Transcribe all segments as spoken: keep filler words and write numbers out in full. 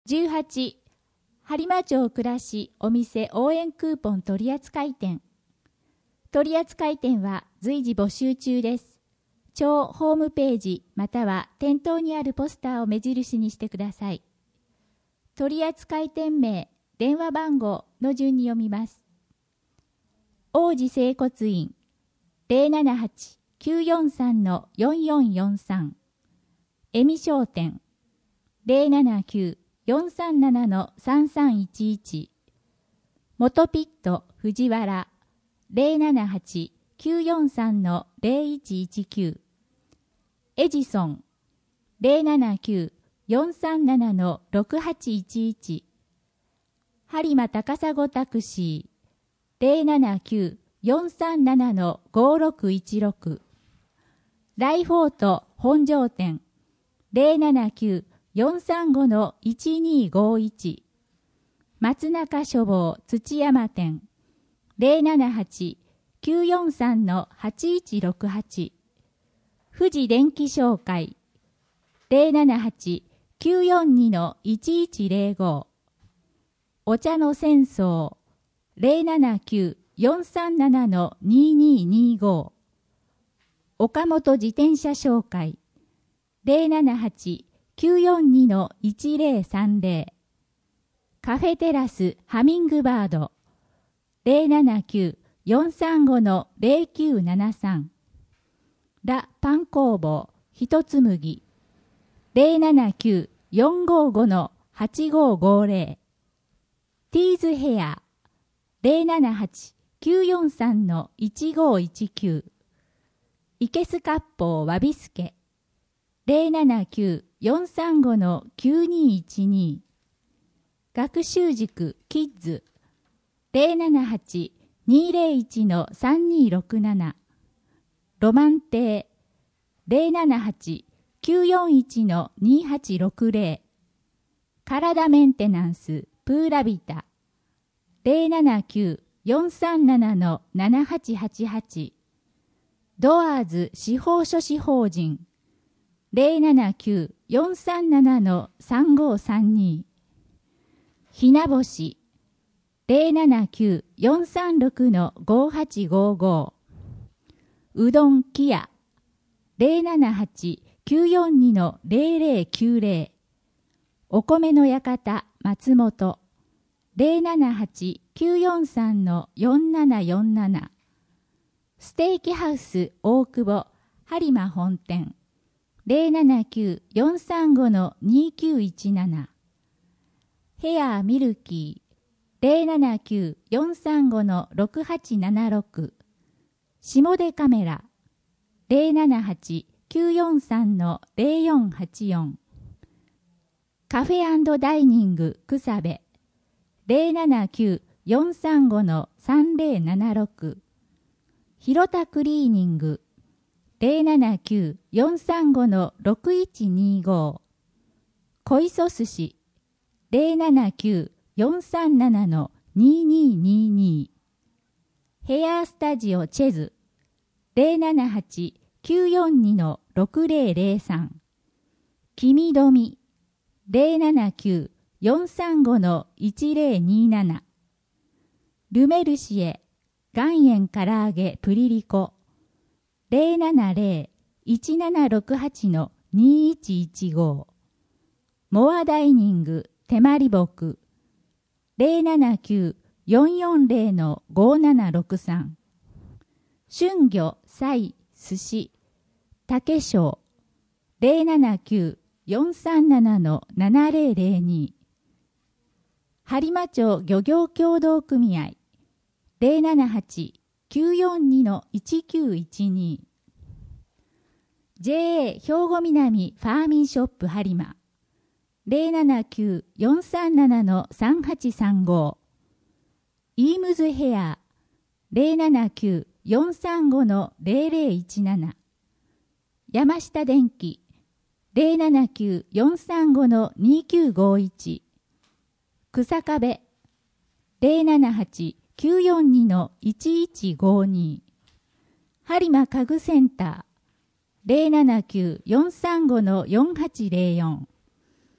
じゅうはち、播磨町暮らしお店応援クーポン取扱店。取扱店は随時募集中です。町ホームページまたは店頭にあるポスターを目印にしてください。取扱店名、電話番号の順に読みます。王子整骨院 ゼロななはち きゅうよんさん よんよんよんさん、恵美商店 ゼロななきゅう よんさんなな さんさんいちいち、元ピット藤原 ゼロななはち きゅうよんさん ゼロいちいちきゅう、エジソン ゼロななきゅう よんさんなな ろくはちいちいち、播磨高砂タクシー ゼロななきゅう よんさんなな ごろくいちろく、ライフォート本庄店 ゼロななきゅう よんさんご いちにごいち、松中書房土山店 ゼロななはち きゅうよんさん はちいちろくはち、富士電機商会 ゼロななはち きゅうよんに いちいちゼロご、お茶の戦争 ゼロななきゅう よんさんなな にににご、岡本自転車商会 ゼロななはち きゅうよんに いちゼロさんゼロ、カフェテラスハミングバード ゼロななきゅう よんさんご ゼロきゅうななさん、ラ・パン工房ひとつ麦 ゼロななきゅう よんごご はちごごゼロ、ティーズヘア ゼロななはち きゅうよんさん いちごいちきゅう、いけす割烹わびすけ ゼロななきゅう よんさんご きゅうにいちに、学習塾キッズ ゼロななはち にゼロいち さんにろくなな、ロマン亭 ゼロななはち きゅうよんいち にはちろくゼロ、体メンテナンスプーラビタ ゼロななきゅう よんさんなな ななはちはちはち、ドアーズ司法書士法人 ゼロななきゅう よんさんなな さんごさんに、ひなぼし ゼロななきゅう よんさんろく ごはちごご、うどんきや ゼロななはち きゅうよんに ゼロゼロきゅうゼロ、お米の館松本 ゼロななはち きゅうよんさん よんななよんなな、ステーキハウス大久保播磨本店 ゼロななきゅう よんさんご にきゅういちなな、ヘアミルキー ゼロななきゅう よんさんご ろくはちななろく、下出カメラ ゼロななはち きゅうよんさん ゼロよんはちよん、カフェ&ダイニング草部 ゼロななきゅう よんさんご さんゼロななろく、広田クリーニング ゼロななきゅう よんさんご ろくいちにご、小磯寿司 ゼロななきゅう よんさんなな にににに、ヘアスタジオチェズ ゼロななはち きゅうよんに ろくゼロゼロさん、君どみ ゼロななきゅう よんさんご いちゼロになな、ルメルシエ岩塩唐揚げプリリコ ゼロななゼロ いちななろくはち にいちいちご、モアダイニング手まりぼく ゼロななきゅう よんよんゼロ ごななろくさん、春魚菜寿司竹賞 ゼロななきゅう よんさんなな ななゼロゼロに、播磨町漁業協同組合 ゼロななはち きゅうよんに いちきゅういちに、ジェーエー 兵庫南ファーミンショップ播磨 ゼロななきゅう よんさんなな さんはちさんご、イームズヘア ゼロななきゅう よんさんご ゼロゼロいちなな、山下電機 ゼロななきゅう よんさんご にきゅうごいち、草壁 ゼロななはち きゅうよんに いちいちごに、播磨家具センター ゼロななきゅう よんさんご よんはちゼロよん、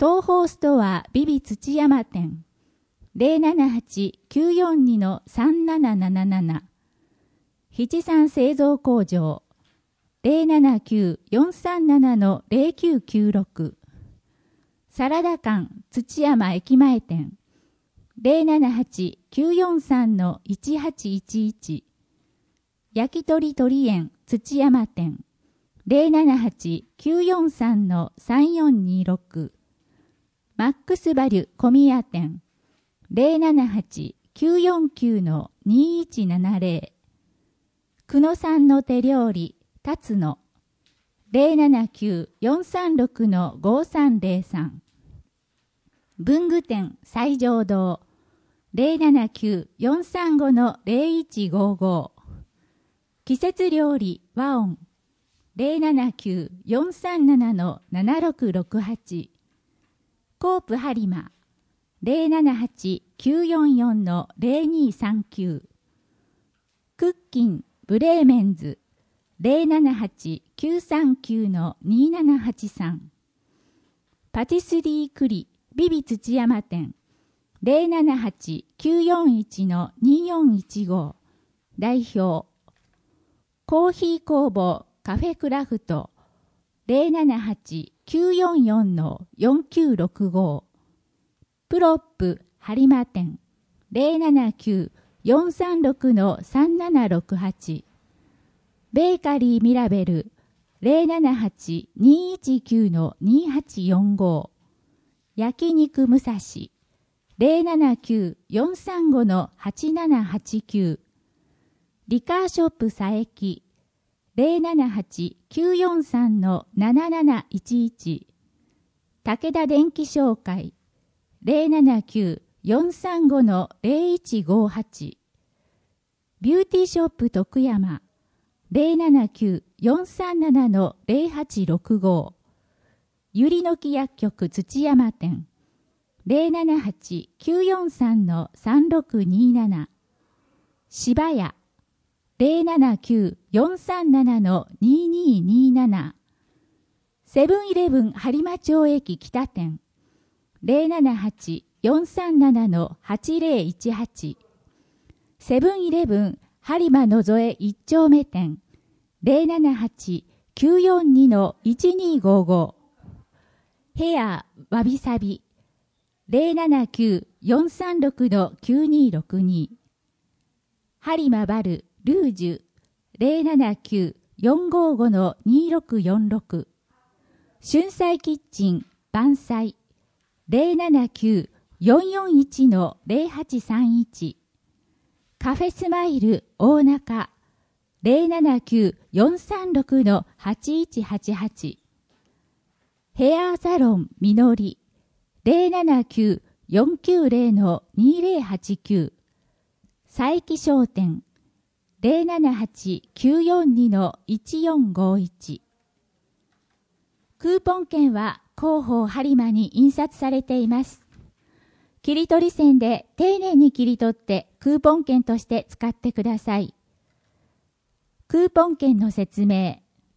東宝ストアビビ土山店 ゼロななはち きゅうよんに さんなななななな 七三製造工場 ゼロななきゅう よんさんなな ゼロきゅうきゅうろく サラダ館土山駅前店 ゼロななはち きゅうよんさん いちはちいちいち 焼き鳥鳥園土山店 ゼロななはち きゅうよんさん さんよんにろく マックスバリュ小宮店 ゼロななはち きゅうよんきゅう にいちななゼロ 久野さんの手料理辰野 ゼロななきゅう よんさんろく ごさんゼロさん 文具店最上堂 ゼロななきゅう よんさんご ゼロいちごご 季節料理和音 ゼロななきゅう よんさんなな ななろくろくはち コープ播磨 ゼロななはち きゅうよんよん ゼロにさんきゅう クッキンブレーメンズ ゼロななはち きゅうさんきゅう にななはちさん パティスリー栗ビビ土山店 ゼロななはち きゅうよんいち によんいちご 代表コーヒー工房カフェクラフト ゼロななはち きゅうよんよん よんきゅうろくご プロップ播磨店 ゼロななきゅう よんさんろく さんななろくはち ベーカリーミラベル ゼロななはち にいちきゅう にはちよんご 焼肉武蔵 ゼロななきゅう よんさんご はちななはちきゅう リカーショップ佐伯 ゼロななはち きゅうよんさん なななないちいち 武田電機商会 ゼロななきゅう よんさんご ゼロいちごはち ビューティーショップ徳山 ゼロななきゅう よんさんなな ゼロはちろくご ゆりのき薬局土山店 ゼロななはち きゅうよんさん さんろくになな 芝屋 ゼロななきゅう よんさんなな ににになな セブンイレブン播磨町駅北店 ゼロななはち よんさんなな はちゼロいちはち セブンイレブン播磨野添一丁目店 ゼロななはち きゅうよんに いちにごご ヘアわびさび ゼロななきゅう よんさんろく きゅうにろくに 播磨バルルージュ ゼロななきゅう よんごご にろくよんろく 春菜キッチン晩菜 ゼロななきゅう よんよんいち ゼロはちさんいち カフェスマイル大中 ゼロななきゅう よんさんろく はちいちはちはち ヘアサロンみのり ゼロななきゅう よんきゅうゼロ にゼロはちきゅう 佐伯商店 ゼロななはち きゅうよんに いちよんごいち クーポン券は広報播磨に印刷されています。切り取り線で丁寧に切り取ってクーポン券として使ってください。クーポン券の説明。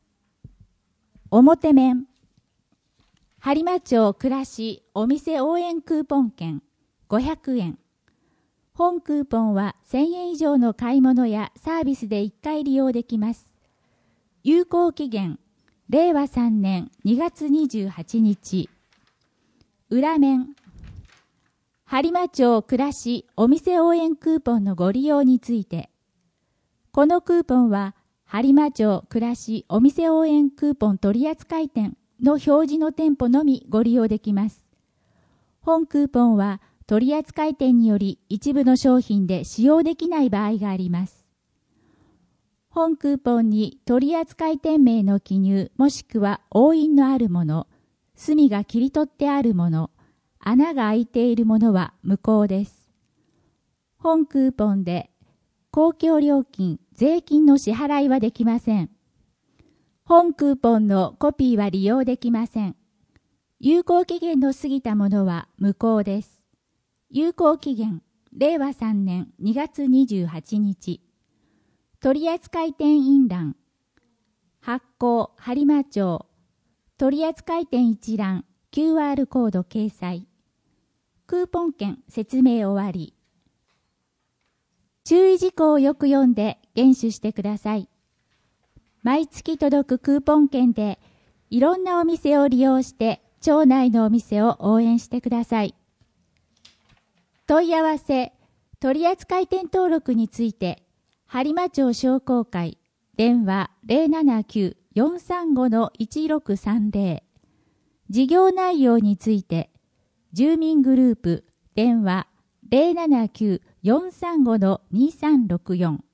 表面。播磨町暮らしお店応援クーポン券ごひゃくえん。本クーポンはせんえん以上の買い物やサービスでいっかい利用できます。有効期限、れいわさんねんにがつにじゅうはちにち。裏面、播磨町暮らしお店応援クーポンのご利用について。このクーポンは、播磨町暮らしお店応援クーポン取扱店の表示の店舗のみご利用できます。本クーポンは、取扱店により一部の商品で使用できない場合があります。本クーポンに取扱店名の記入もしくは押印のあるもの、隅が切り取ってあるもの、穴が開いているものは無効です。本クーポンで公共料金、税金の支払いはできません。本クーポンのコピーは利用できません。有効期限の過ぎたものは無効です。有効期限、れいわさんねんにがつにじゅうはちにち。取扱店印欄。発行、播磨町。取扱店一覧、 キューアール コード掲載。クーポン券説明終わり。注意事項をよく読んで厳守してください。毎月届くクーポン券でいろんなお店を利用して町内のお店を応援してください。問い合わせ、取扱店登録について、播磨町商工会、電話 ゼロななきゅう よんさんご いちろくさんゼロ。事業内容について、住民グループ、電話 ゼロななきゅう よんさんご にさんろくよん。